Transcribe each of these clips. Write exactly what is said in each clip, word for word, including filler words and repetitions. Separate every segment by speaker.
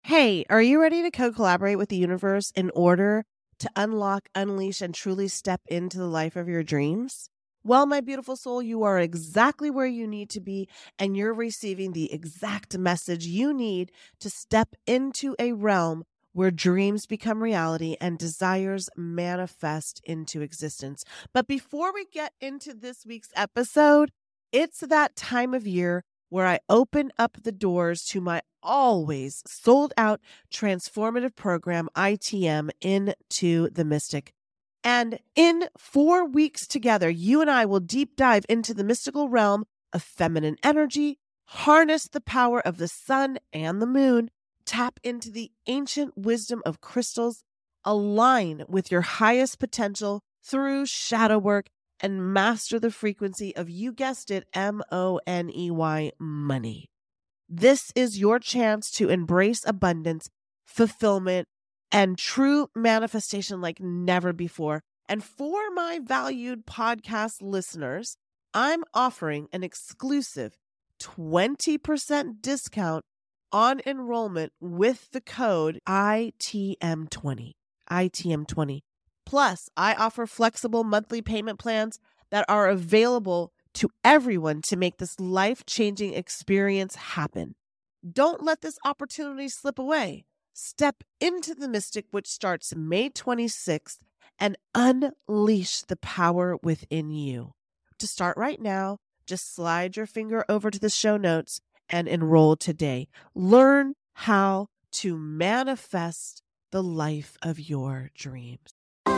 Speaker 1: Hey, are you ready to co-collaborate with the universe in order to unlock, unleash, and truly step into the life of your dreams? Well, my beautiful soul, you are exactly where you need to be, and you're receiving the exact message you need to step into a realm where dreams become reality and desires manifest into existence. But before we get into this week's episode, it's that time of year where I open up the doors to my always sold out transformative program, I T M, Into the Mystic. And in four weeks together, you and I will deep dive into the mystical realm of feminine energy, harness the power of the sun and the moon, tap into the ancient wisdom of crystals, align with your highest potential through shadow work, and master the frequency of, you guessed it, M O N E Y, money. This is your chance to embrace abundance, fulfillment, and true manifestation like never before. And for my valued podcast listeners, I'm offering an exclusive twenty percent discount on enrollment with the code I T M twenty. I T M twenty. Plus, I offer flexible monthly payment plans that are available to everyone to make this life-changing experience happen. Don't let this opportunity slip away. Step into the Mystic, which starts May twenty-sixth, and unleash the power within you. To start right now, just slide your finger over to the show notes and enroll today. Learn how to manifest the life of your dreams.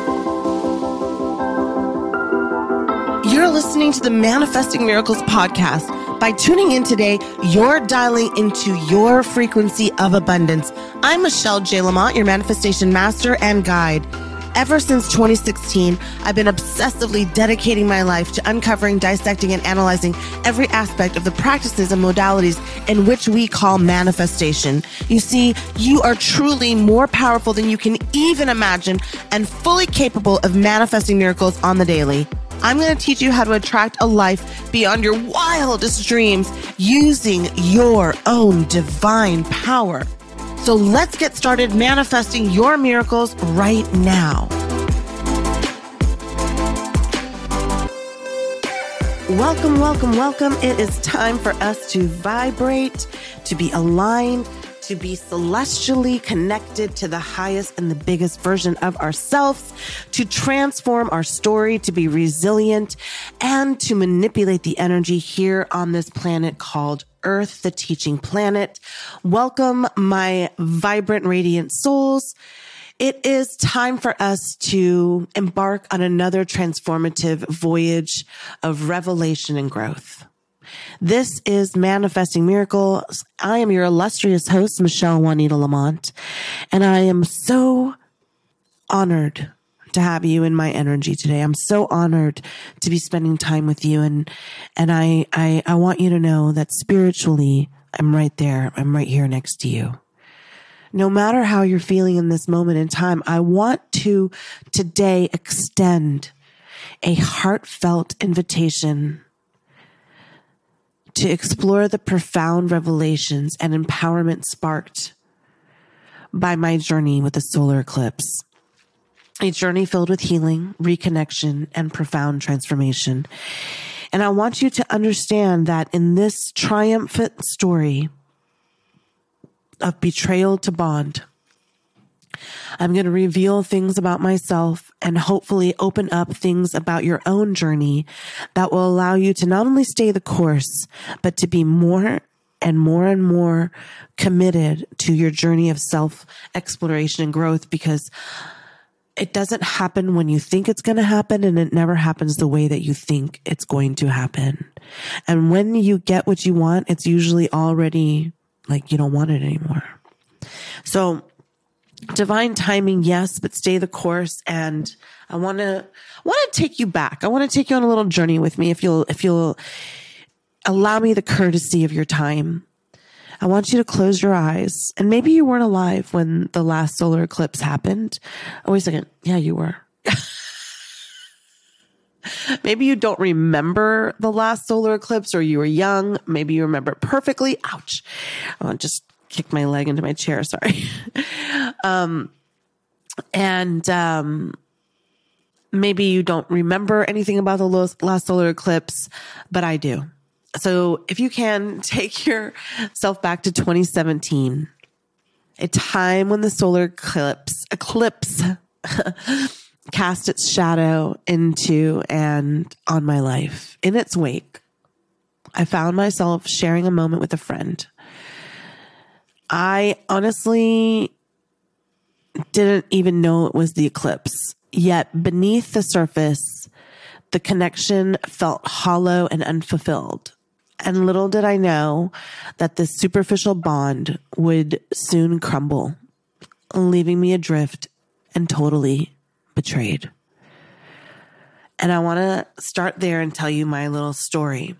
Speaker 1: You're listening to the Manifesting Miracles podcast. By tuning in today, you're dialing into your frequency of abundance. I'm Michelle J. Lamont, your manifestation master and guide. Ever since twenty sixteen, I've been obsessively dedicating my life to uncovering, dissecting, and analyzing every aspect of the practices and modalities in which we call manifestation. You see, you are truly more powerful than you can even imagine and fully capable of manifesting miracles on the daily. I'm going to teach you how to attract a life beyond your wildest dreams using your own divine power. So let's get started manifesting your miracles right now. Welcome, welcome, welcome. It is time for us to vibrate, to be aligned, to be celestially connected to the highest and the biggest version of ourselves, to transform our story, to be resilient, and to manipulate the energy here on this planet called Earth, the teaching planet. Welcome, my vibrant, radiant souls. It is time for us to embark on another transformative voyage of revelation and growth. This is Manifesting Miracles. I am your illustrious host, Michelle Juanita Lamont, and I am so honored to have you in my energy today. I'm so honored to be spending time with you, and and I I, I want you to know that spiritually, I'm right there. I'm right here next to you. No matter how you're feeling in this moment in time, I want to today extend a heartfelt invitation to explore the profound revelations and empowerment sparked by my journey with the solar eclipse. A journey filled with healing, reconnection, and profound transformation. And I want you to understand that in this triumphant story of betrayal to bond, I'm going to reveal things about myself and hopefully open up things about your own journey that will allow you to not only stay the course, but to be more and more and more committed to your journey of self-exploration and growth, because it doesn't happen when you think it's going to happen, and it never happens the way that you think it's going to happen. And when you get what you want, it's usually already like you don't want it anymore. So divine timing, yes, but stay the course. And I want to want to take you back. I want to take you on a little journey with me, if you'll if you'll allow me the courtesy of your time. I want you to close your eyes. And maybe you weren't alive when the last solar eclipse happened. Oh, wait a second. Yeah, you were. Maybe you don't remember the last solar eclipse, or you were young. Maybe you remember it perfectly. Ouch. Uh, just kicked my leg into my chair. Sorry. um, and, um, maybe you don't remember anything about the last solar eclipse, but I do. So if you can, take yourself back to twenty seventeen, a time when the solar eclipse, eclipse cast its shadow into and on my life. In its wake, I found myself sharing a moment with a friend. I honestly didn't even know it was the eclipse. Yet beneath the surface, the connection felt hollow and unfulfilled. And little did I know that this superficial bond would soon crumble, leaving me adrift and totally betrayed. And I want to start there and tell you my little story.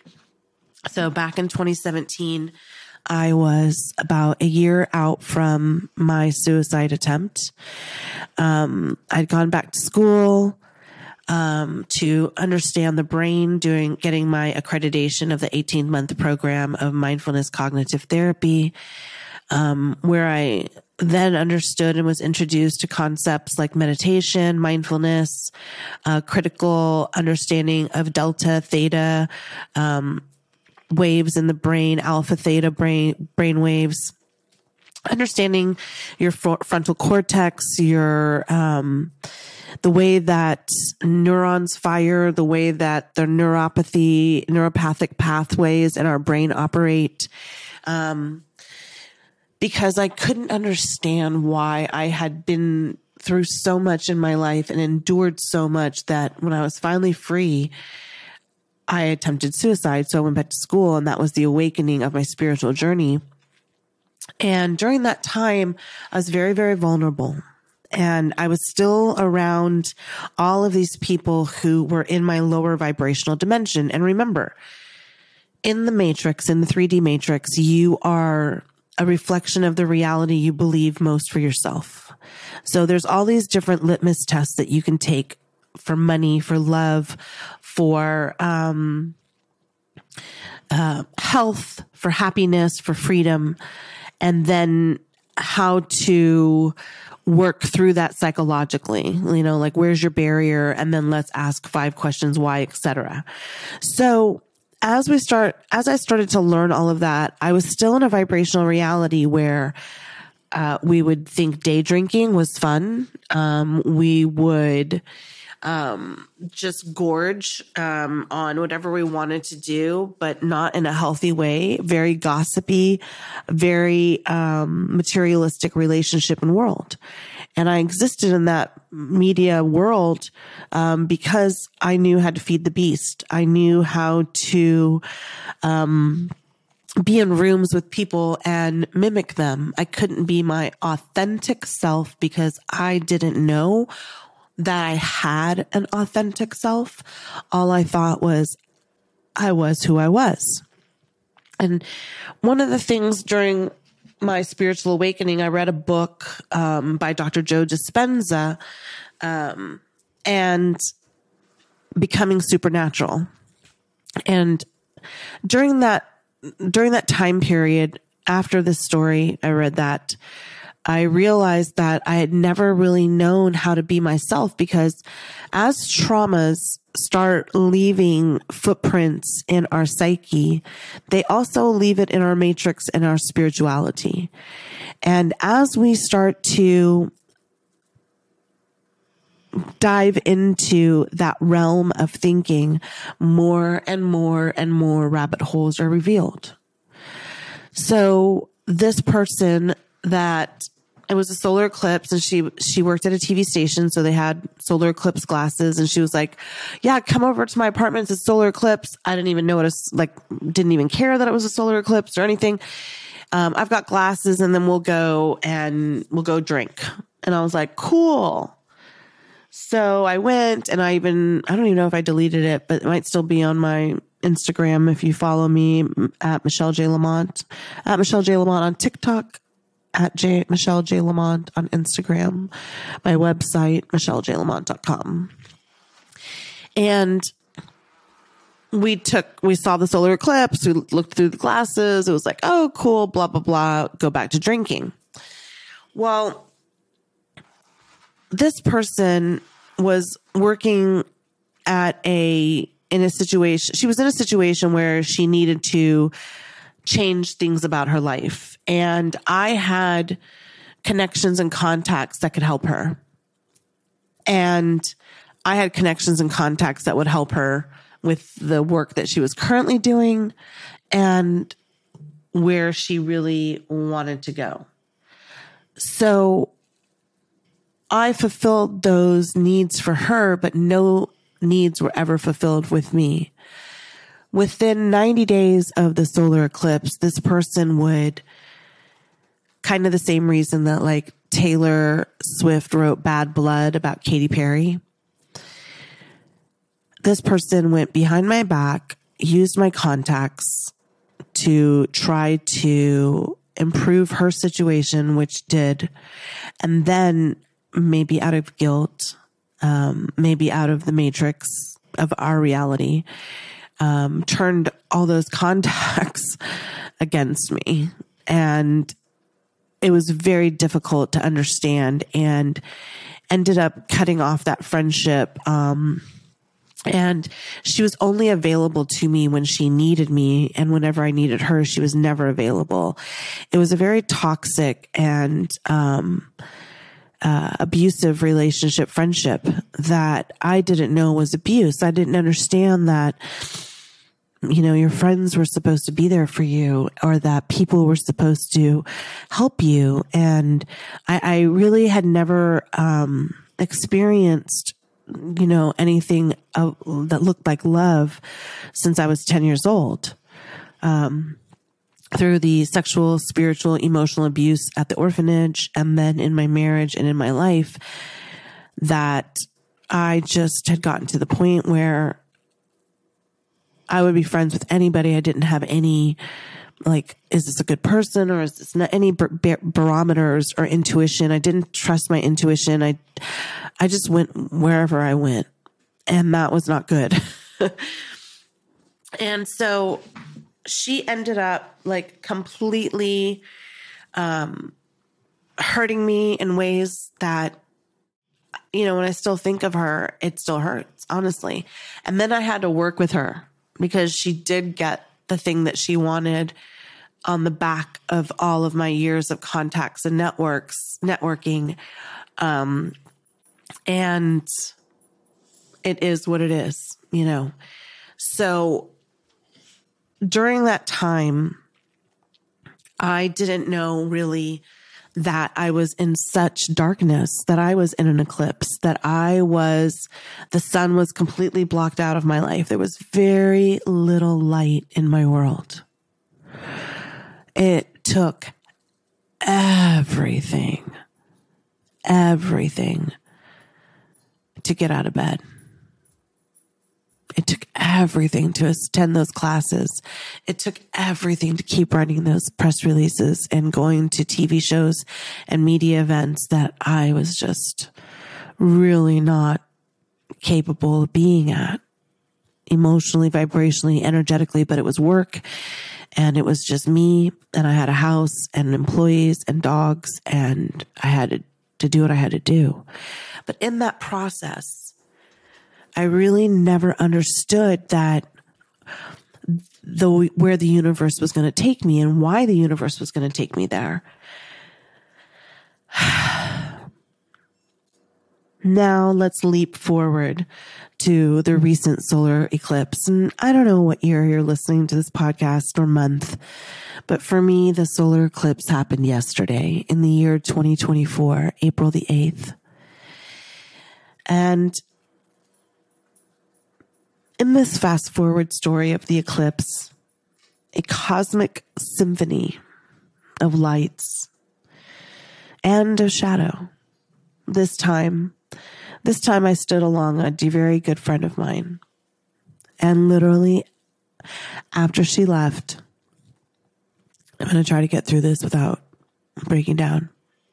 Speaker 1: So back in twenty seventeen, I was about a year out from my suicide attempt. Um, I'd gone back to school um, to understand the brain, doing getting my accreditation of the eighteen month program of mindfulness cognitive therapy, um, where I then understood and was introduced to concepts like meditation, mindfulness, uh, critical understanding of delta, theta, um, waves in the brain, alpha, theta brain, brain waves, understanding your fr- frontal cortex, your, um, the way that neurons fire, the way that the neuropathy, neuropathic pathways in our brain operate. Um, because I couldn't understand why I had been through so much in my life and endured so much that when I was finally free, I attempted suicide. So I went back to school, and that was the awakening of my spiritual journey. And during that time, I was very, very vulnerable. And I was still around all of these people who were in my lower vibrational dimension. And remember, in the matrix, in the three D matrix, you are a reflection of the reality you believe most for yourself. So there's all these different litmus tests that you can take for money, for love, for um, uh, health, for happiness, for freedom, and then how to work through that psychologically. You know, like, where's your barrier? And then let's ask five questions, why, et cetera. So as we start, as I started to learn all of that, I was still in a vibrational reality where uh, we would think day drinking was fun. Um, we would Um, just gorge, um, on whatever we wanted to do, but not in a healthy way, very gossipy, very, um, materialistic relationship and world. And I existed in that media world, um, because I knew how to feed the beast. I knew how to, um, be in rooms with people and mimic them. I couldn't be my authentic self because I didn't know that I had an authentic self. All I thought was I was who I was. And one of the things during my spiritual awakening, I read a book um, by Doctor Joe Dispenza, um, and Becoming Supernatural. And during that, during that time period, after this story, I read that, I realized that I had never really known how to be myself, because as traumas start leaving footprints in our psyche, they also leave it in our matrix and our spirituality. And as we start to dive into that realm of thinking, more and more and more rabbit holes are revealed. So this person that it was a solar eclipse, and she, she worked at a T V station. So they had solar eclipse glasses, and she was like, yeah, come over to my apartment. It's a solar eclipse. I didn't even know what it's like, didn't even care that it was a solar eclipse or anything. Um, I've got glasses, and then we'll go and we'll go drink. And I was like, cool. So I went, and I even, I don't even know if I deleted it, but it might still be on my Instagram. If you follow me at Michelle J. Lamont, at Michelle J. Lamont on TikTok, at J, Michelle J. Lamont on Instagram, my website, michelle j lamont dot com. And we took, we saw the solar eclipse. We looked through the glasses. It was like, oh, cool, blah, blah, blah. Go back to drinking. Well, this person was working at a, in a situation, she was in a situation where she needed to change things about her life. And I had connections and contacts that could help her. And I had connections and contacts that would help her with the work that she was currently doing and where she really wanted to go. So I fulfilled those needs for her, but no needs were ever fulfilled with me. Within ninety days of the solar eclipse, this person would, kind of the same reason that like Taylor Swift wrote Bad Blood about Katy Perry. This person went behind my back, used my contacts to try to improve her situation, which did. And then maybe out of guilt, um, maybe out of the matrix of our reality, um, turned all those contacts against me. And it was very difficult to understand and ended up cutting off that friendship. Um, And she was only available to me when she needed me. And whenever I needed her, she was never available. It was a very toxic and, um, uh, abusive relationship, friendship that I didn't know was abuse. I didn't understand that, you know, your friends were supposed to be there for you or that people were supposed to help you. And I, I really had never, um, experienced you know, anything uh, that looked like love since I was ten years old. Um, through the sexual, spiritual, emotional abuse at the orphanage and then in my marriage and in my life, that I just had gotten to the point where I would be friends with anybody. I didn't have any, like, is this a good person or is this not any bar- bar- barometers or intuition? I didn't trust my intuition. I, I just went wherever I went, and that was not good. And so she ended up like completely, um, hurting me in ways that, you know, when I still think of her, it still hurts, honestly. And then I had to work with her because she did get the thing that she wanted on the back of all of my years of contacts and networks, networking. Um, and it is what it is, you know? So during that time, I didn't know really that I was in such darkness, that I was in an eclipse, that I was, the sun was completely blocked out of my life. There was very little light in my world. It took everything, everything to get out of bed. It took everything to attend those classes. It took everything to keep writing those press releases and going to T V shows and media events that I was just really not capable of being at, emotionally, vibrationally, energetically, but it was work and it was just me, and I had a house and employees and dogs, and I had to, to do what I had to do. But in that process, I really never understood that the where the universe was going to take me and why the universe was going to take me there. Now let's leap forward to the recent solar eclipse. And I don't know what year you're listening to this podcast or month, but for me, the solar eclipse happened yesterday in the year twenty twenty-four, April the eighth. And in this fast forward story of the eclipse, a cosmic symphony of lights and of shadow. This time, this time I stood along a very good friend of mine. And literally, after she left, I'm going to try to get through this without breaking down.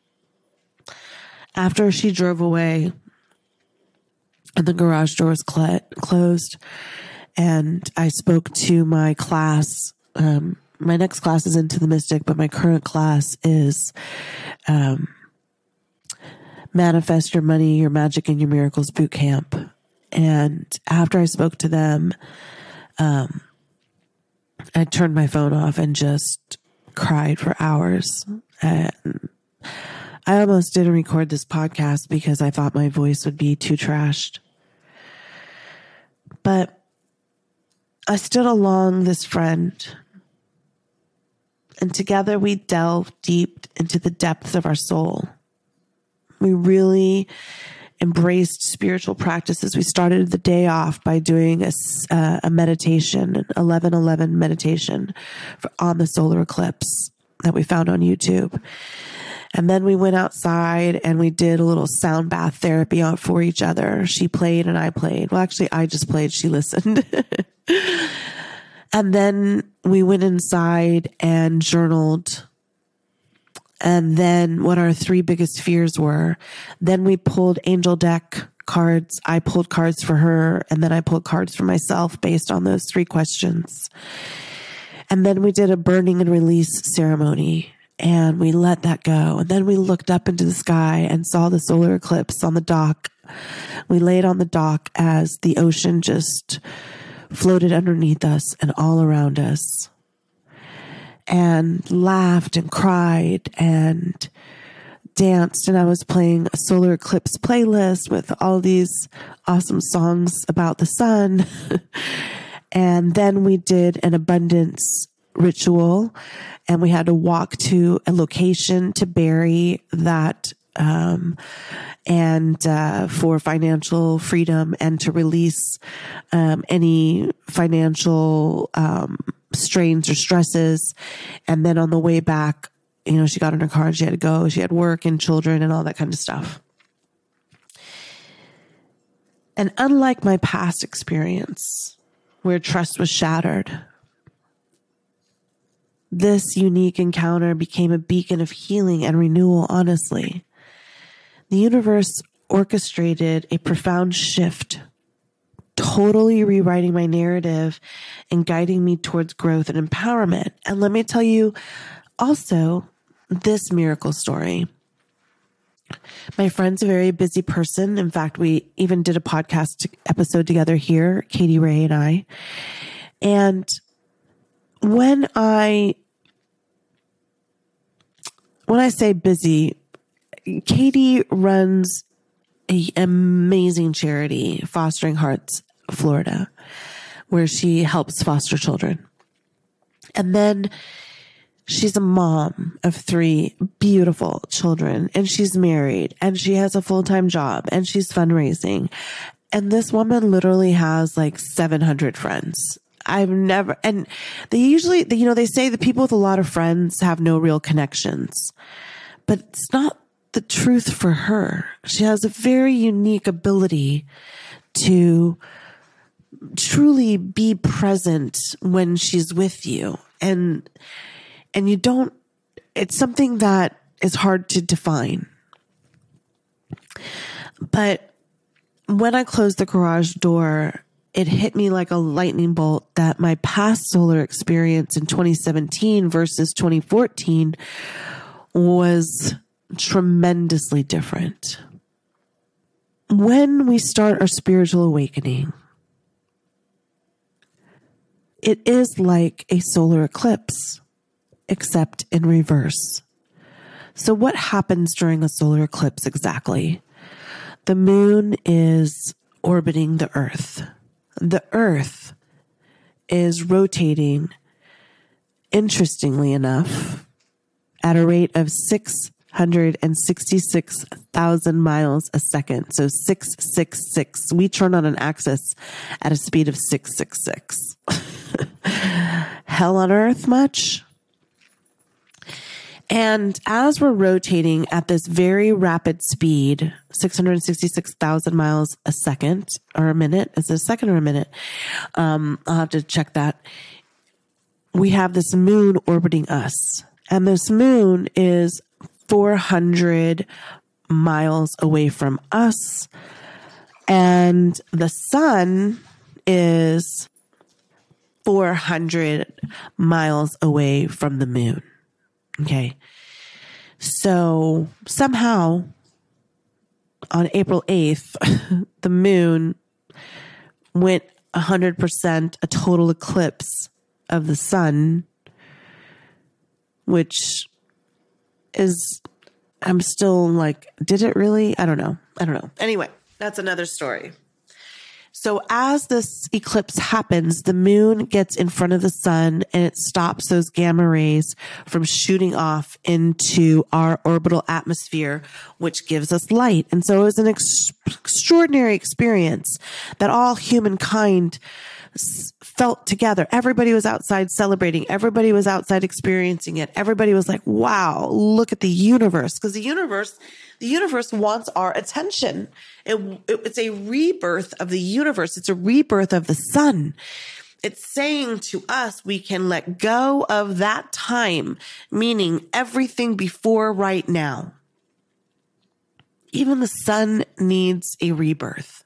Speaker 1: After she drove away, and the garage door was cl- closed, And I spoke to my class. Um, my next class is Into the Mystic, but my current class is um, Manifest Your Money, Your Magic, and Your Miracles Boot Camp. And after I spoke to them, um, I turned my phone off and just cried for hours. And I almost didn't record this podcast because I thought my voice would be too trashed. But I stood along this friend, and together we delved deep into the depths of our soul. We really embraced spiritual practices. We started the day off by doing a, uh, a meditation, an eleven eleven meditation for, on the solar eclipse that we found on YouTube. And then we went outside and we did a little sound bath therapy on for each other. She played and I played. Well, actually, I just played. She listened. And then we went inside and journaled. And then what our three biggest fears were. Then we pulled angel deck cards. I pulled cards for her, and then I pulled cards for myself based on those three questions. And then we did a burning and release ceremony. And we let that go. And then we looked up into the sky and saw the solar eclipse on the dock. We laid on the dock as the ocean just floated underneath us and all around us. And laughed and cried and danced. And I was playing a solar eclipse playlist with all these awesome songs about the sun. And then we did an abundance ritual, and we had to walk to a location to bury that, um, and, uh, for financial freedom and to release, um, any financial, um, strains or stresses. And then on the way back, you know, she got in her car and she had to go. She had work and children and all that kind of stuff. And unlike my past experience where trust was shattered, this unique encounter became a beacon of healing and renewal, honestly. The universe orchestrated a profound shift, totally rewriting my narrative and guiding me towards growth and empowerment. And let me tell you also this miracle story. My friend's a very busy person. In fact, we even did a podcast episode together here, Katie Ray and I. And when I When I say busy, Katie runs an amazing charity, Fostering Hearts, Florida, where she helps foster children. And then she's a mom of three beautiful children, and she's married, and she has a full-time job, and she's fundraising. And this woman literally has like seven hundred friends. I've never, and they usually, you know, they say the people with a lot of friends have no real connections, but it's not the truth for her. She has a very unique ability to truly be present when she's with you. And, and you don't, it's something that is hard to define. But when I closed the garage door, it hit me like a lightning bolt that my past solar experience in twenty seventeen versus twenty fourteen was tremendously different. When we start our spiritual awakening, it is like a solar eclipse, except in reverse. So what happens during a solar eclipse exactly? The moon is orbiting the earth. The earth is rotating, interestingly enough, at a rate of six hundred sixty-six thousand miles a second. So six six six. We turn on an axis at a speed of six six six. Hell on earth much? And as we're rotating at this very rapid speed, six hundred sixty-six thousand miles a second or a minute, is it a second or a minute? Um, I'll have to check that. We have this moon orbiting us, and this moon is four hundred miles away from us. And the sun is four hundred miles away from the moon. Okay. So somehow on April eighth, the moon went one hundred percent a total eclipse of the sun, which is, I'm still like, did it really? I don't know. I don't know. Anyway, that's another story. So as this eclipse happens, the moon gets in front of the sun and it stops those gamma rays from shooting off into our orbital atmosphere, which gives us light. And so it was an ex- extraordinary experience that all humankind s- felt together. Everybody was outside celebrating. Everybody was outside experiencing it. Everybody was like, wow, look at the universe. Because the universe, the universe wants our attention. It, it, it's a rebirth of the universe. It's a rebirth of the sun. It's saying to us, we can let go of that time, meaning everything before right now. Even the sun needs a rebirth.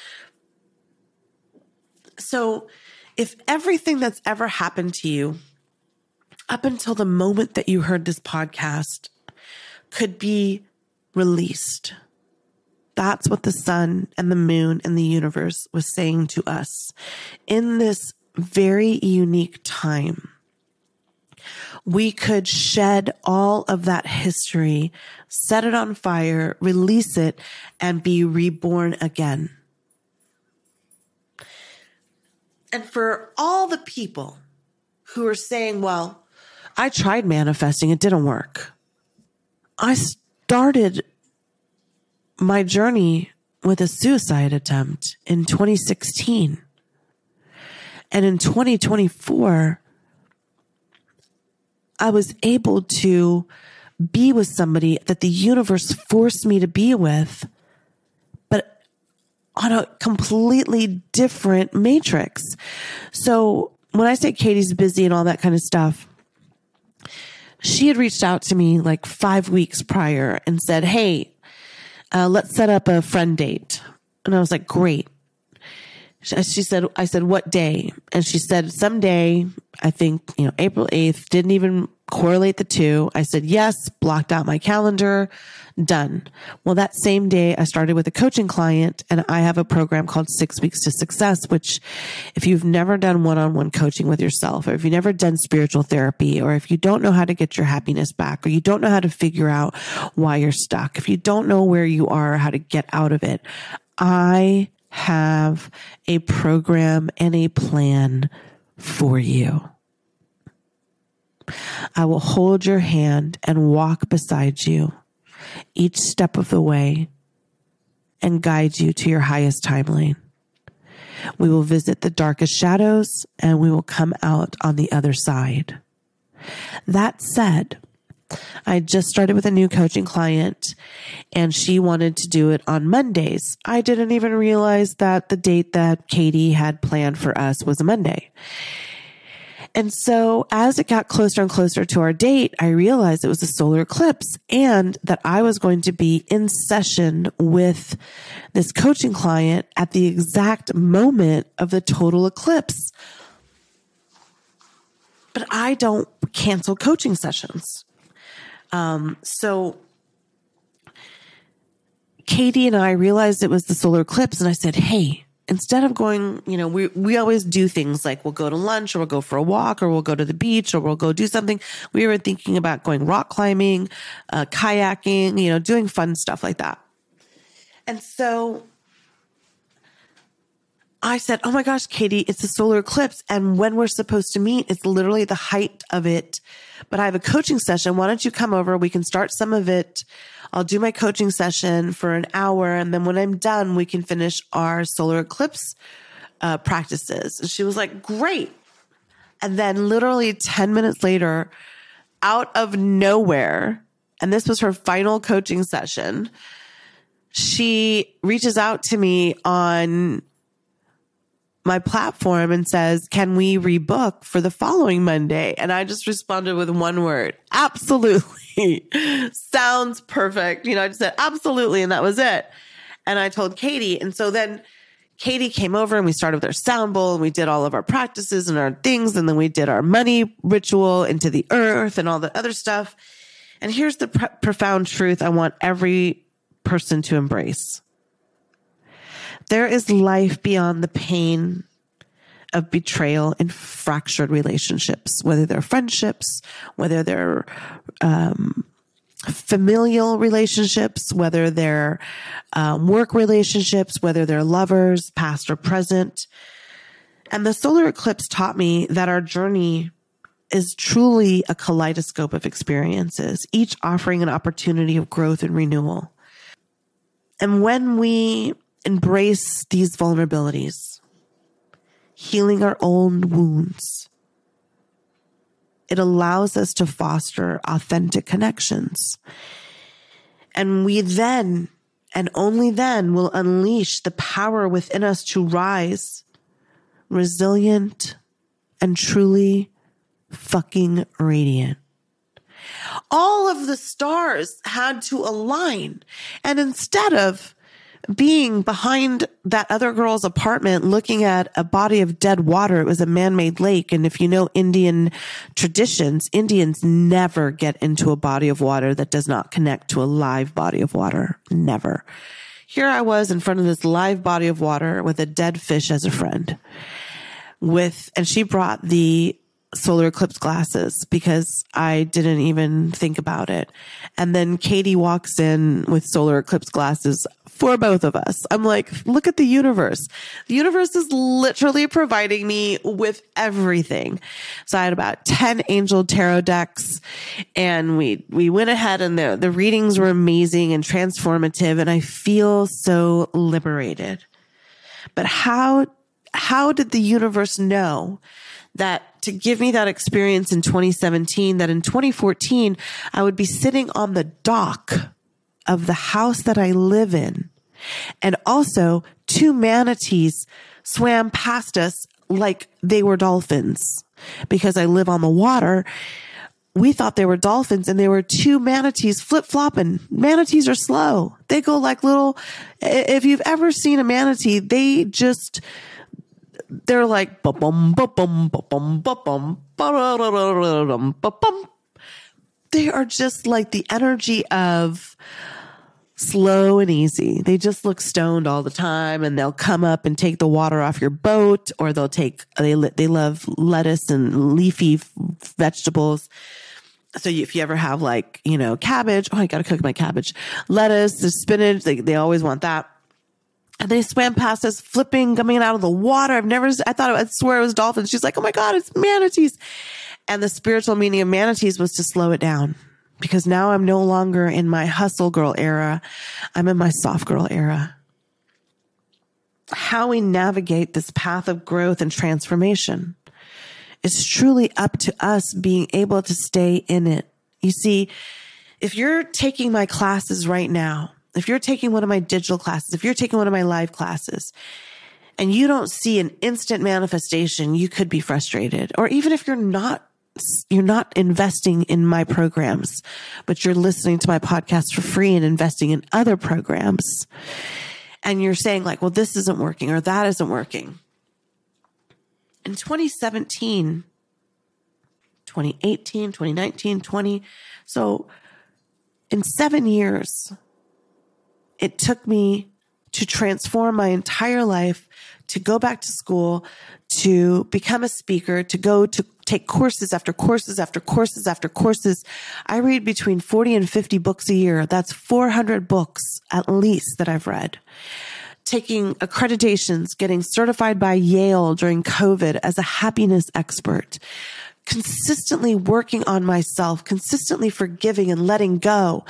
Speaker 1: So if everything that's ever happened to you up until the moment that you heard this podcast could be released, that's what the sun and the moon and the universe was saying to us in this very unique time. We could shed all of that history, set it on fire, release it, and be reborn again. And for all the people who are saying, well, I tried manifesting, it didn't work. I started my journey with a suicide attempt in twenty sixteen. And in twenty twenty-four, I was able to be with somebody that the universe forced me to be with, but on a completely different matrix. So when I say Katie's busy and all that kind of stuff, she had reached out to me like five weeks prior and said, hey, uh, let's set up a friend date. And I was like, great. She said, I said, what day? And she said, someday, I think, you know, April eighth, didn't even correlate the two. I said, yes, blocked out my calendar, done. Well, that same day I started with a coaching client, and I have a program called Six Weeks to Success, which if you've never done one-on-one coaching with yourself, or if you've never done spiritual therapy, or if you don't know how to get your happiness back, or you don't know how to figure out why you're stuck, if you don't know where you are, or how to get out of it, I have a program and a plan for you. I will hold your hand and walk beside you each step of the way and guide you to your highest timeline. We will visit the darkest shadows and we will come out on the other side. That said, I just started with a new coaching client and she wanted to do it on Mondays. I didn't even realize that the date that Katie had planned for us was a Monday. And so as it got closer and closer to our date, I realized it was a solar eclipse and that I was going to be in session with this coaching client at the exact moment of the total eclipse. But I don't cancel coaching sessions. Um, so Katie and I realized it was the solar eclipse and I said, hey, instead of going, you know, we, we always do things like we'll go to lunch or we'll go for a walk or we'll go to the beach or we'll go do something. We were thinking about going rock climbing, uh, kayaking, you know, doing fun stuff like that. And so I said, oh my gosh, Katie, it's a solar eclipse. And when we're supposed to meet, it's literally the height of it. But I have a coaching session. Why don't you come over? We can start some of it. I'll do my coaching session for an hour. And then when I'm done, we can finish our solar eclipse uh, practices. And she was like, great. And then literally ten minutes later, out of nowhere, and this was her final coaching session, she reaches out to me on my platform and says, can we rebook for the following Monday? And I just responded with one word, absolutely. Sounds perfect. You know, I just said absolutely. And that was it. And I told Katie. And so then Katie came over and we started with our sound bowl and we did all of our practices and our things. And then we did our money ritual into the earth and all the other stuff. And here's the pr- profound truth I want every person to embrace. There is life beyond the pain of betrayal in fractured relationships, whether they're friendships, whether they're um, familial relationships, whether they're um, work relationships, whether they're lovers, past or present. And the solar eclipse taught me that our journey is truly a kaleidoscope of experiences, each offering an opportunity of growth and renewal. And when we embrace these vulnerabilities, healing our own wounds, it allows us to foster authentic connections. And we then, and only then, will unleash the power within us to rise resilient and truly fucking radiant. All of the stars had to align. And instead of being behind that other girl's apartment looking at a body of dead water, it was a man-made lake. And if you know Indian traditions, Indians never get into a body of water that does not connect to a live body of water. Never. Here I was in front of this live body of water with a dead fish as a friend. With, and she brought the solar eclipse glasses because I didn't even think about it. And then Katie walks in with solar eclipse glasses for both of us. I'm like, look at the universe. The universe is literally providing me with everything. So I had about ten angel tarot decks and we, we went ahead and the, the readings were amazing and transformative. And I feel so liberated. But how, how did the universe know that to give me that experience in twenty seventeen, that in twenty fourteen, I would be sitting on the dock of the house that I live in. And also two manatees swam past us like they were dolphins because I live on the water. We thought they were dolphins and they were two manatees flip flopping. Manatees are slow. They go like little, if you've ever seen a manatee, they just, they're like, ba-bum, ba-bum, ba-bum, ba-bum, ba-da-da-da-da-dum, ba-bum. They are just like the energy of slow and easy. They just look stoned all the time and they'll come up and take the water off your boat, or they'll take, they, they love lettuce and leafy vegetables. So if you ever have like, you know, cabbage, oh, I got to cook my cabbage, lettuce, the spinach, they, they always want that. And they swam past us, flipping, coming out of the water. I've never, I thought, I swear it was dolphins. She's like, oh my God, it's manatees. And the spiritual meaning of manatees was to slow it down, because now I'm no longer in my hustle girl era. I'm in my soft girl era. How we navigate this path of growth and transformation is truly up to us being able to stay in it. You see, if you're taking my classes right now, if you're taking one of my digital classes, if you're taking one of my live classes, and you don't see an instant manifestation, you could be frustrated. Or even if you're not, you're not investing in my programs, but you're listening to my podcast for free and investing in other programs, and you're saying like, well, this isn't working or that isn't working. In twenty seventeen, twenty eighteen, twenty nineteen, twenty, so in seven years, it took me to transform my entire life, to go back to school, to become a speaker, to go to take courses after courses after courses after courses. I read between forty and fifty books a year. That's four hundred books at least that I've read. Taking accreditations, getting certified by Yale during COVID as a happiness expert, consistently working on myself, consistently forgiving and letting go.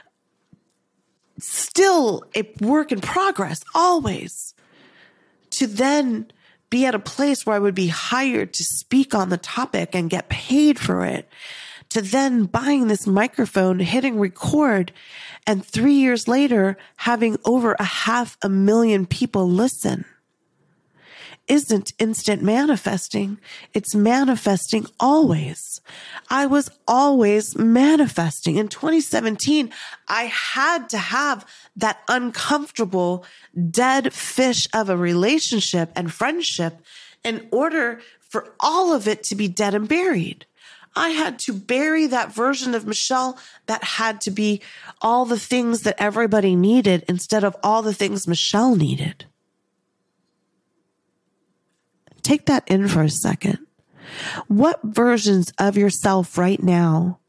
Speaker 1: Still a work in progress, always. To then be at a place where I would be hired to speak on the topic and get paid for it. To then buying this microphone, hitting record, and three years later, having over a half a million people listen. isn't instant manifesting. It's manifesting always. I was always manifesting. In twenty seventeen, I had to have that uncomfortable dead fish of a relationship and friendship in order for all of it to be dead and buried. I had to bury that version of Michelle that had to be all the things that everybody needed instead of all the things Michelle needed. Take that in for a second. What versions of yourself right now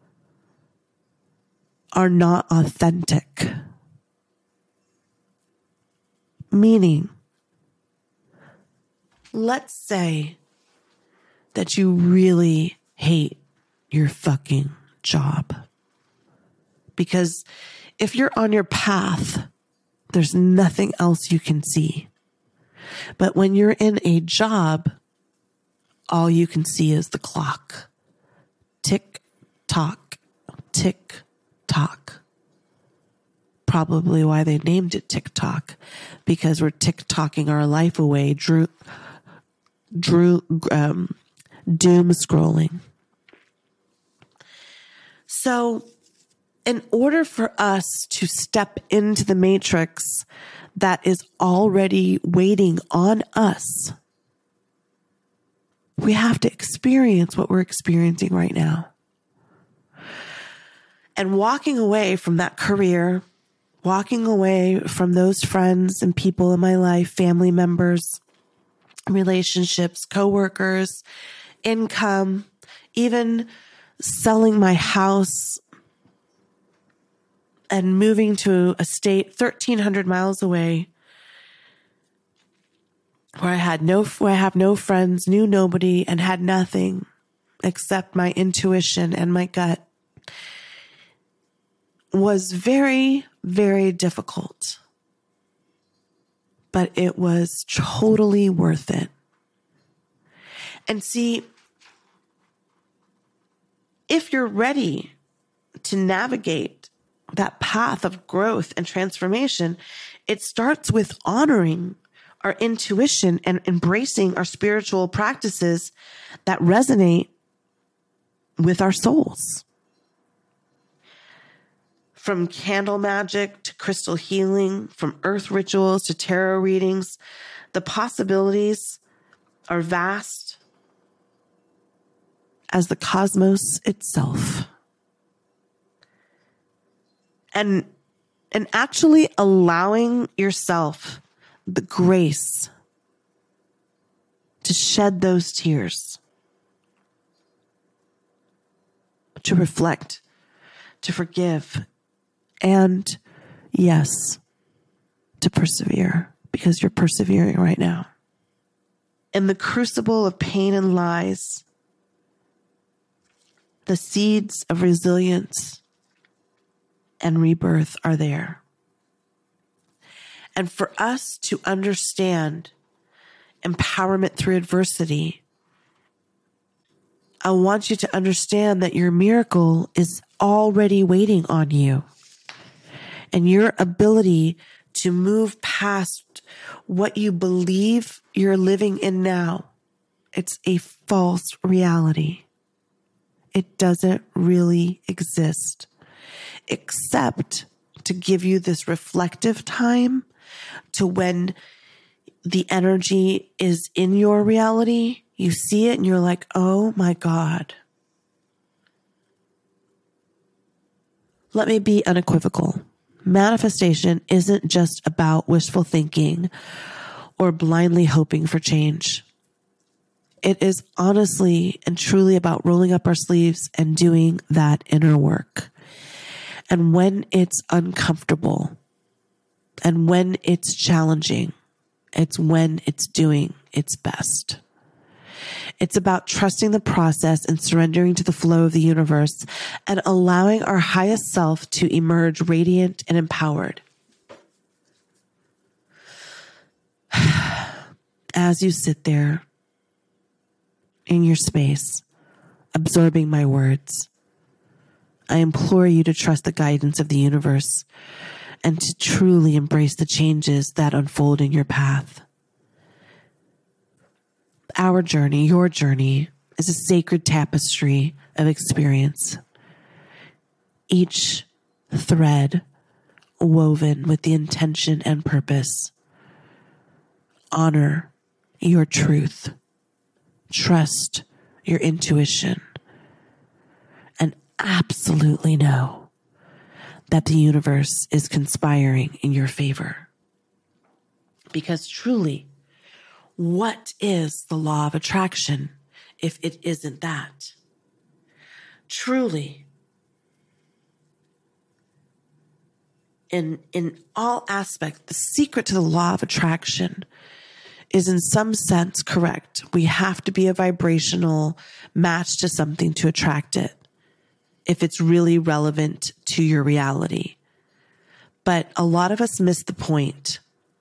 Speaker 1: are not authentic? Meaning, let's say that you really hate your fucking job. Because if you're on your path, there's nothing else you can see. But when you're in a job, all you can see is the clock. Tick, tock, tick, tock. Probably why they named it TikTok, because we're tick-tocking our life away, drew, drew, um, doom scrolling. So in order for us to step into the matrix that is already waiting on us, we have to experience what we're experiencing right now. And walking away from that career, walking away from those friends and people in my life, family members, relationships, coworkers, income, even selling my house and moving to a state thirteen hundred miles away where I had no, where I have no friends, knew nobody, and had nothing except my intuition and my gut, was very, very difficult. But it was totally worth it. And see, if you're ready to navigate that path of growth and transformation, it starts with honoring our intuition and embracing our spiritual practices that resonate with our souls. From candle magic to crystal healing, from earth rituals to tarot readings, the possibilities are vast as the cosmos itself. And, and actually allowing yourself the grace to shed those tears, to reflect, to forgive, and yes, to persevere, because you're persevering right now. In the crucible of pain and lies, the seeds of resilience and rebirth are there. And for us to understand empowerment through adversity, I want you to understand that your miracle is already waiting on you. And your ability to move past what you believe you're living in now, it's a false reality. It doesn't really exist, except to give you this reflective time to when the energy is in your reality, you see it and you're like, oh my God. Let me be unequivocal. Manifestation isn't just about wishful thinking or blindly hoping for change. It is honestly and truly about rolling up our sleeves and doing that inner work. And when it's uncomfortable and when it's challenging, it's when it's doing its best. It's about trusting the process and surrendering to the flow of the universe and allowing our highest self to emerge radiant and empowered. As you sit there in your space, absorbing my words, I implore you to trust the guidance of the universe and to truly embrace the changes that unfold in your path. our journey, your journey, is a sacred tapestry of experience. Each thread woven with the intention and purpose. Honor your truth. Trust your intuition. And absolutely know that the universe is conspiring in your favor. Because truly, what is the law of attraction if it isn't that? Truly, in, in all aspects, the secret to the law of attraction is in some sense correct. We have to be a vibrational match to something to attract it, if it's really relevant to your reality. But a lot of us miss the point.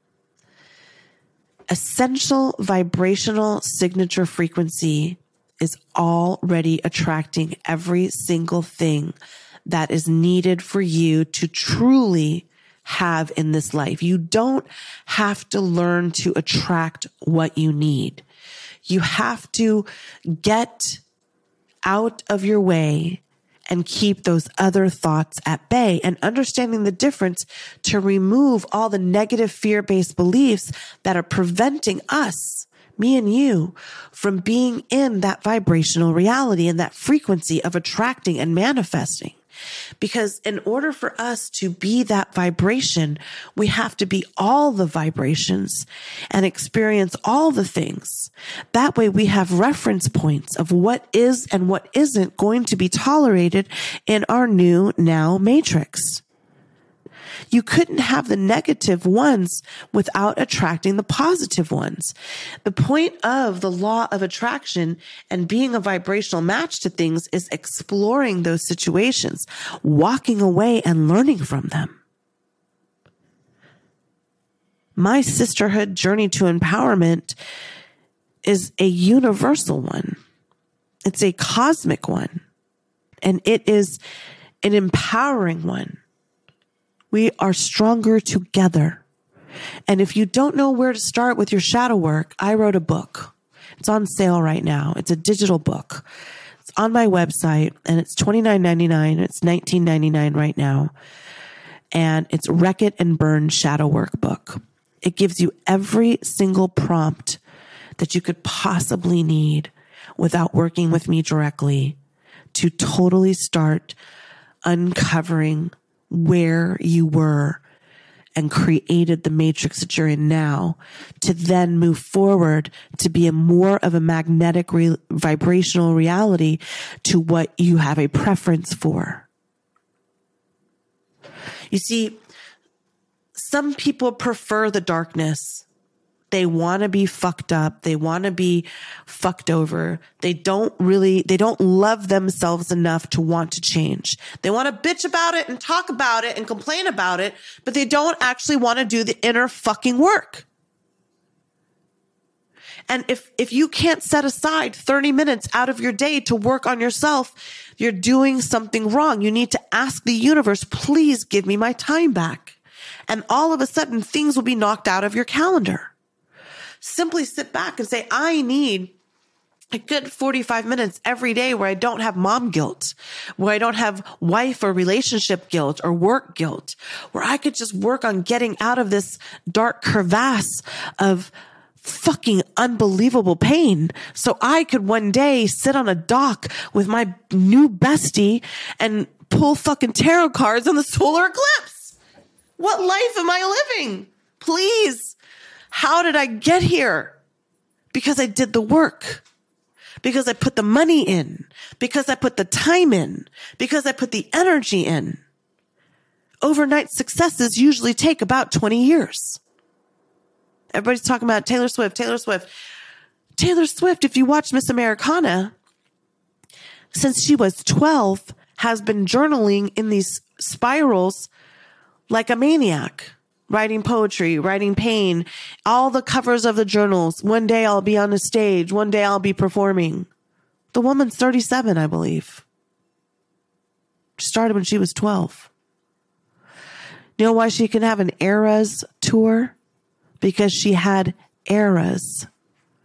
Speaker 1: Essential vibrational signature frequency is already attracting every single thing that is needed for you to truly have in this life. You don't have to learn to attract what you need. You have to get out of your way and keep those other thoughts at bay, and understanding the difference to remove all the negative fear-based beliefs that are preventing us, me and you, from being in that vibrational reality and that frequency of attracting and manifesting. Because in order for us to be that vibration, we have to be all the vibrations and experience all the things. That way we have reference points of what is and what isn't going to be tolerated in our new now matrix. You couldn't have the negative ones without attracting the positive ones. The point of the law of attraction and being a vibrational match to things is exploring those situations, walking away and learning from them. My sisterhood journey to empowerment is a universal one. It's a cosmic one, and it is an empowering one. We are stronger together. And if you don't know where to start with your shadow work, I wrote a book. It's on sale right now. It's a digital book. It's on my website, and it's twenty-nine ninety-nine. It's nineteen ninety-nine right now. And it's Wreck It and Burn Shadow Work book. It gives you every single prompt that you could possibly need without working with me directly to totally start uncovering where you were and created the matrix that you're in now, to then move forward to be a more of a magnetic re- vibrational reality to what you have a preference for. You see, some people prefer the darkness. They want to be fucked up. They want to be fucked over. They don't really, they don't love themselves enough to want to change. They want to bitch about it and talk about it and complain about it, but they don't actually want to do the inner fucking work. And if, if you can't set aside thirty minutes out of your day to work on yourself, you're doing something wrong. You need to ask the universe, please give me my time back. And all of a sudden, things will be knocked out of your calendar. Simply sit back and say, I need a good forty-five minutes every day where I don't have mom guilt, where I don't have wife or relationship guilt or work guilt, where I could just work on getting out of this dark crevasse of fucking unbelievable pain, so I could one day sit on a dock with my new bestie and pull fucking tarot cards on the solar eclipse. What life am I living? Please. How did I get here? Because I did the work. Because I put the money in. Because I put the time in. Because I put the energy in. Overnight successes usually take about twenty years. Everybody's talking about Taylor Swift, Taylor Swift. Taylor Swift, if you watch Miss Americana, since she was twelve, has been journaling in these spirals like a maniac. Writing poetry, writing pain, all the covers of the journals. One day I'll be on a stage. One day I'll be performing. The woman's thirty-seven, I believe. She started when she was twelve. You know why she can have an Eras tour? Because she had eras.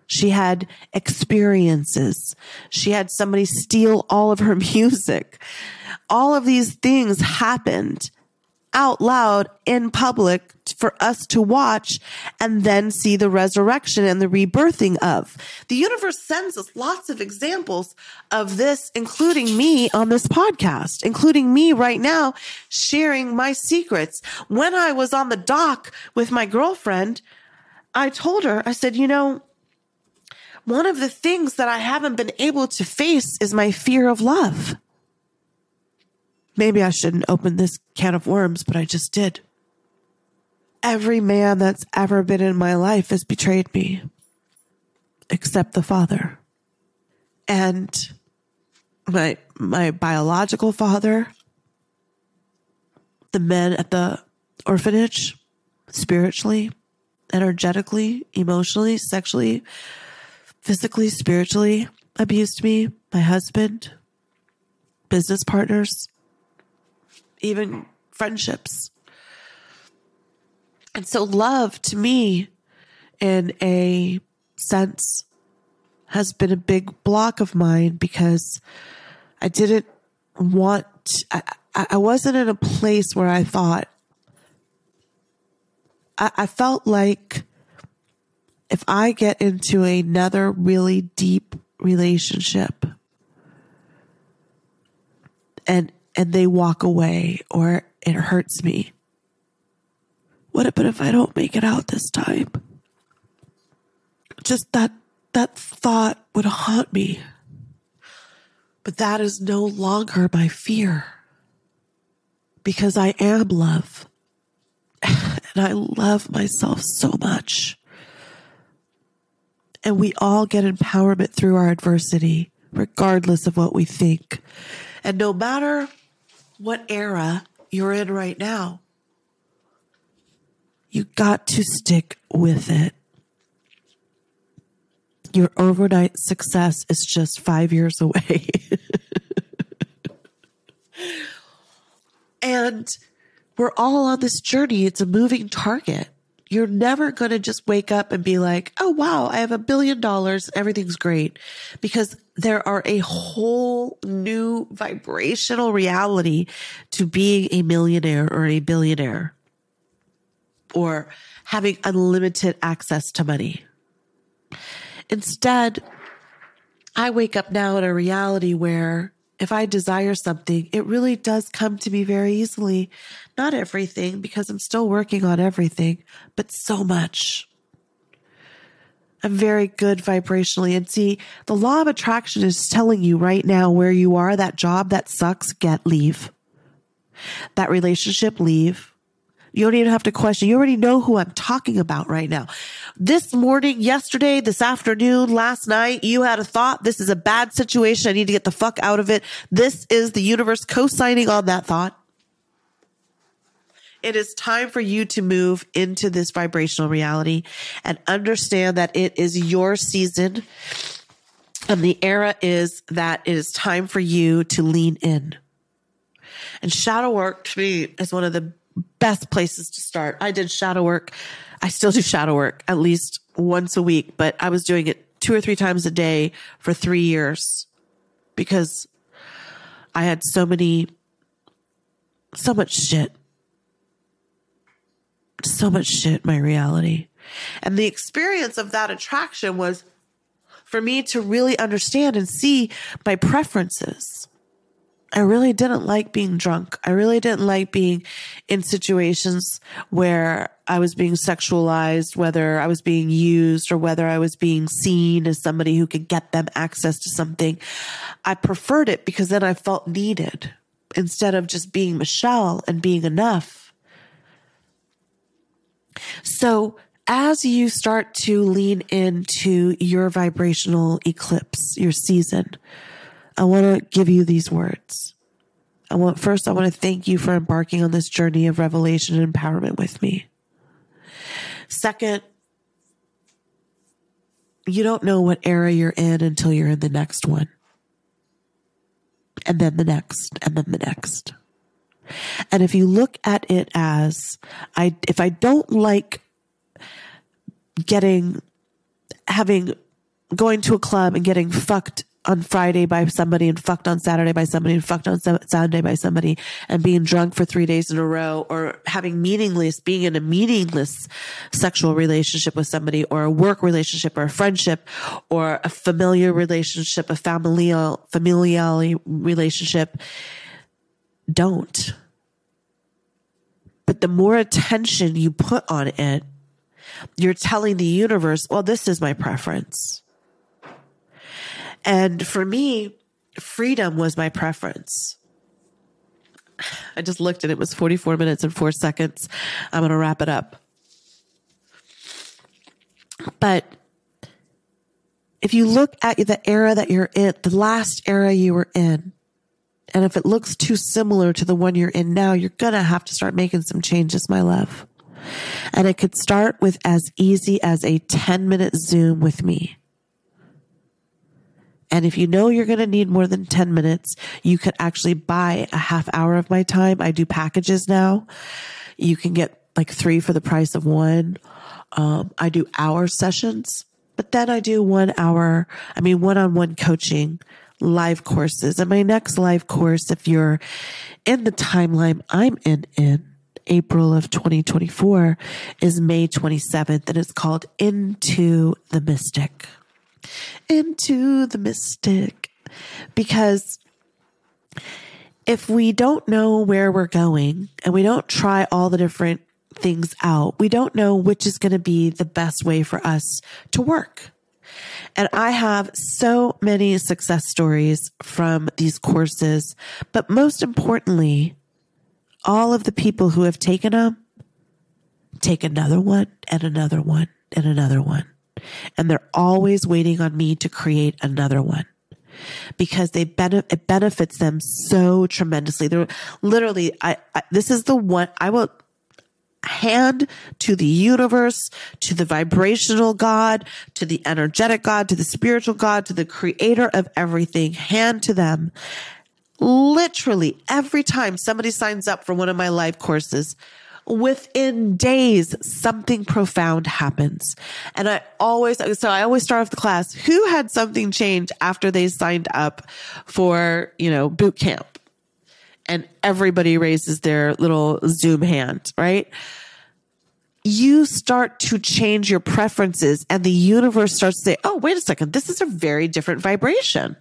Speaker 1: She had experiences. She had somebody steal all of her music. All of these things happened out loud in public for us to watch and then see the resurrection and the rebirthing of. The universe sends us lots of examples of this, including me on this podcast, including me right now sharing my secrets. When I was on the dock with my girlfriend, I told her, I said, you know, one of the things that I haven't been able to face is my fear of love. Maybe I shouldn't open this can of worms, but I just did. Every man that's ever been in my life has betrayed me, except the father. And my my biological father, the men at the orphanage, spiritually, energetically, emotionally, sexually, physically, spiritually abused me. My husband, business partners, even friendships. And so love to me, in a sense, has been a big block of mine because I didn't want, I, I wasn't in a place where I thought, I, I felt like if I get into another really deep relationship and and they walk away or it hurts me, what about if I don't make it out this time? Just that that thought would haunt me. But that is no longer my fear, because I am love. And I love myself so much. And we all get empowerment through our adversity, regardless of what we think. And no matter what era you're in right now, you got to stick with it. Your overnight success is just five years away. And we're all on this journey. It's a moving target. You're never going to just wake up and be like, oh, wow, I have a billion dollars. Everything's great. Because there are a whole new vibrational reality to being a millionaire or a billionaire or having unlimited access to money. Instead, I wake up now in a reality where if I desire something, it really does come to me very easily. Not everything, because I'm still working on everything, but so much. I'm very good vibrationally. And see, the law of attraction is telling you right now where you are, that job that sucks, get, leave. That relationship, leave. You don't even have to question. You already know who I'm talking about right now. This morning, yesterday, this afternoon, last night, you had a thought. This is a bad situation. I need to get the fuck out of it. This is the universe co-signing on that thought. It is time for you to move into this vibrational reality and understand that it is your season. And the era is that it is time for you to lean in. And shadow work to me is one of the best places to start. I did shadow work. I still do shadow work at least once a week, but I was doing it two or three times a day for three years because I had so many, so much shit, so much shit in my reality. And the experience of that attraction was for me to really understand and see my preferences. I really didn't like being drunk. I really didn't like being in situations where I was being sexualized, whether I was being used or whether I was being seen as somebody who could get them access to something. I preferred it because then I felt needed instead of just being Michelle and being enough. So as you start to lean into your vibrational eclipse, your season, I want to give you these words. I want, first, I want to thank you for embarking on this journey of revelation and empowerment with me. Second, you don't know what era you're in until you're in the next one. And then the next, and then the next. And if you look at it as, I, if I don't like getting, having going to a club and getting fucked on Friday by somebody and fucked on Saturday by somebody and fucked on Sunday by somebody and being drunk for three days in a row, or having meaningless, being in a meaningless sexual relationship with somebody, or a work relationship, or a friendship, or a familiar relationship, a familial, familial relationship. Don't. But the more attention you put on it, you're telling the universe, well, this is my preference. And for me, freedom was my preference. I just looked and it was forty-four minutes and four seconds. I'm going to wrap it up. But if you look at the era that you're in, the last era you were in, and if it looks too similar to the one you're in now, you're going to have to start making some changes, my love. And it could start with as easy as a ten minute Zoom with me. And if you know you're going to need more than ten minutes, you could actually buy a half hour of my time. I do packages now. You can get like three for the price of one. Um, I do hour sessions, but then I do one hour, I mean, one-on-one coaching, live courses. And my next live course, if you're in the timeline I'm in, in April of twenty twenty-four, is May twenty-seventh, and it's called Into the Mystic. Into the Mystic. Because if we don't know where we're going and we don't try all the different things out, we don't know which is going to be the best way for us to work. And I have so many success stories from these courses, but most importantly, all of the people who have taken them take another one and another one and another one. And they're always waiting on me to create another one because they bene- it benefits them so tremendously. They're literally, I, I, this is the one I will hand to the universe, to the vibrational God, to the energetic God, to the spiritual God, to the creator of everything, hand to them. Literally every time somebody signs up for one of my live courses, within days, something profound happens. And I always, so I always start off the class, who had something change after they signed up for, you know, boot camp? And everybody raises their little Zoom hand, right? You start to change your preferences and the universe starts to say, oh, wait a second, this is a very different vibration.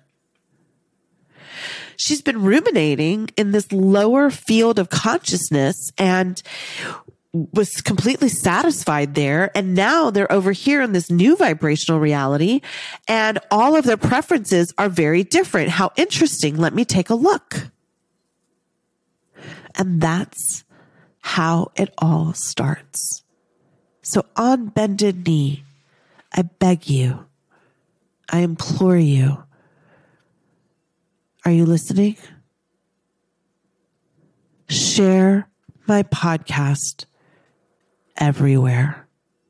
Speaker 1: She's been ruminating in this lower field of consciousness and was completely satisfied there. And now they're over here in this new vibrational reality and all of their preferences are very different. How interesting. Let me take a look. And that's how it all starts. So on bended knee, I beg you, I implore you, are you listening? Share my podcast everywhere.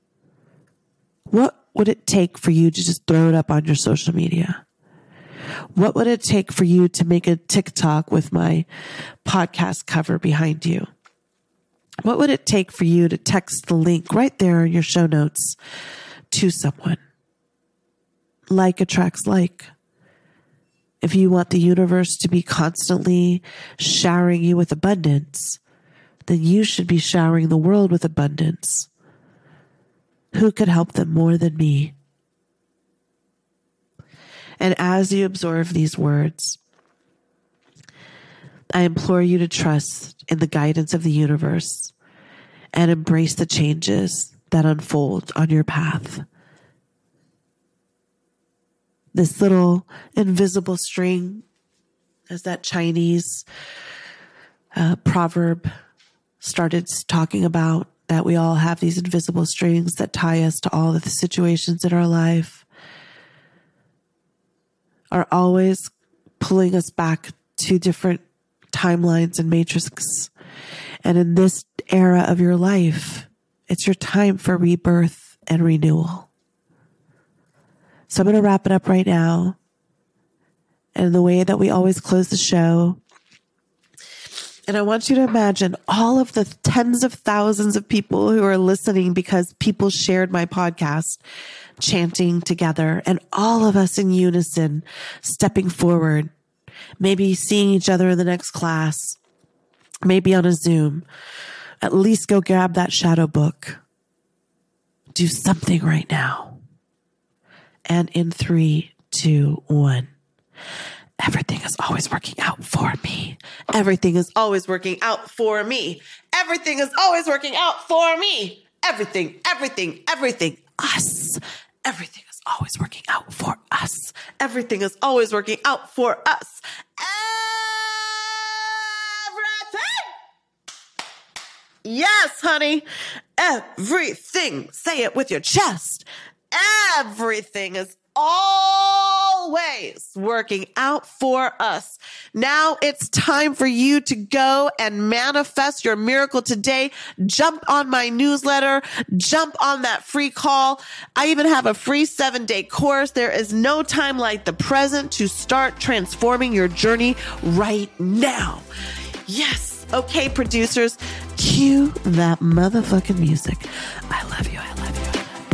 Speaker 1: What would it take for you to just throw it up on your social media? What would it take for you to make a TikTok with my podcast cover behind you? What would it take for you to text the link right there in your show notes to someone? Like attracts like. If you want the universe to be constantly showering you with abundance, then you should be showering the world with abundance. Who could help them more than me? And as you absorb these words, I implore you to trust in the guidance of the universe and embrace the changes that unfold on your path. This little invisible string, as that Chinese uh, proverb started talking about, that we all have these invisible strings that tie us to all of the situations in our life, are always pulling us back to different timelines and matrices. And in this era of your life, it's your time for rebirth and renewal. So I'm going to wrap it up right now. And the way that we always close the show, And I want you to imagine all of the tens of thousands of people who are listening because people shared my podcast, chanting together, and all of us in unison, stepping forward, maybe seeing each other in the next class, maybe on a Zoom. At least go grab that shadow book. Do something right now. And in three, two, one. Everything is always working out for me. Everything is always working out for me. Everything is always working out for me. Everything, everything, everything. Us. Everything is always working out for us. Everything is always working out for us. Everything. Yes, honey. Everything. Say it with your chest. Everything is always working out for us. Now it's time for you to go and manifest your miracle today. Jump on my newsletter. Jump on that free call. I even have a free seven day course. There is no time like the present to start transforming your journey right now. Yes. Okay, producers, cue that motherfucking music. I love you. I love you.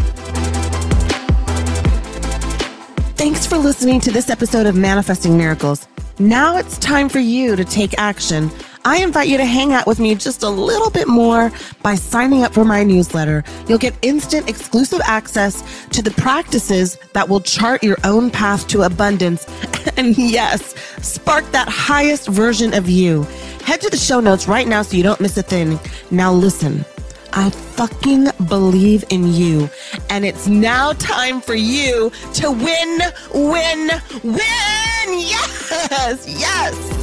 Speaker 1: Thanks for listening to this episode of Manifesting Miracles. Now it's time for you to take action. I invite you to hang out with me just a little bit more by signing up for my newsletter. You'll get instant exclusive access to the practices that will chart your own path to abundance. And yes, spark that highest version of you. Head to the show notes right now so you don't miss a thing. Now listen. I fucking believe in you. And it's now time for you to win, win, win. Yes, yes.